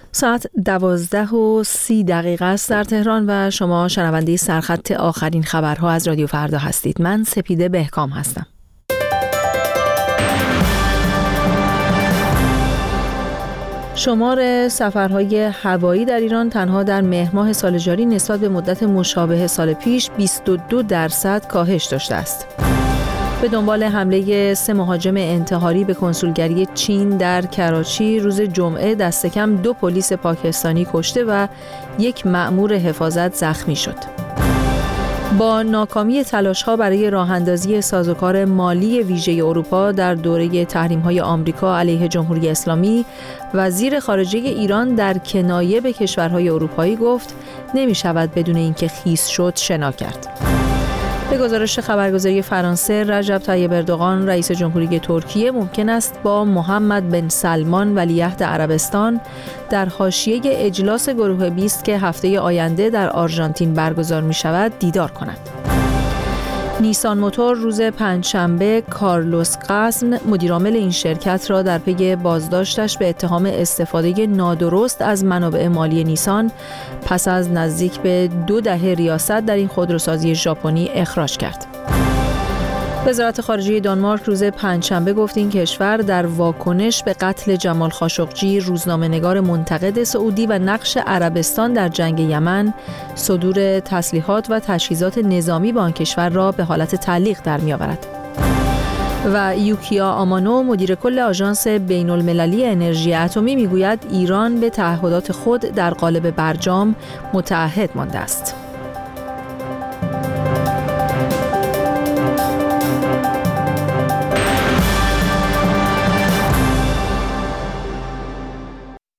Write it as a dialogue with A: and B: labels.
A: ساعت 12:30 است در تهران و شما شنونده سرخط آخرین خبرها از رادیو فردا هستید. من سپیده بهکام هستم. شمار سفرهای هوایی در ایران تنها در مهر ماه سال جاری نسبت به مدت مشابه سال پیش 22% کاهش داشته است. به دنبال حمله 3 مهاجم انتحاری به کنسولگری چین در کراچی روز جمعه دست کم 2 پلیس پاکستانی کشته و 1 مأمور حفاظت زخمی شد. با ناکامی تلاش‌ها برای راه‌اندازی سازوکار مالی ویژه اروپا در دوره تحریم‌های آمریکا علیه جمهوری اسلامی، وزیر خارجه ایران در کنایه به کشورهای اروپایی گفت نمی‌شود بدون اینکه خیس شد شنا کرد. به گزارش خبرگزاری فرانسه، رجب طیب اردوغان رئیس جمهوری ترکیه ممکن است با محمد بن سلمان ولیعهد عربستان در حاشیه اجلاس گروه 20 که هفته آینده در آرژانتین برگزار می شود دیدار کند. نیسان موتور روز پنجشنبه کارلوس قزم مدیرعامل این شرکت را در پی بازداشتش به اتهام استفاده نادرست از منابع مالی نیسان پس از نزدیک به 2 دهه ریاست در این خودروسازی ژاپنی اخراج کرد. وزارت خارجه دانمارک روز پنجشنبه گفت این کشور در واکنش به قتل جمال خاشقجی، روزنامه‌نگار منتقد سعودی و نقش عربستان در جنگ یمن، صدور تسلیحات و تجهیزات نظامی به آن کشور را به حالت تعلیق در می‌آورد. و یوکیا آمانو مدیر کل آژانس بین‌المللی انرژی اتمی میگوید ایران به تعهدات خود در قالب برجام متعهد مانده است.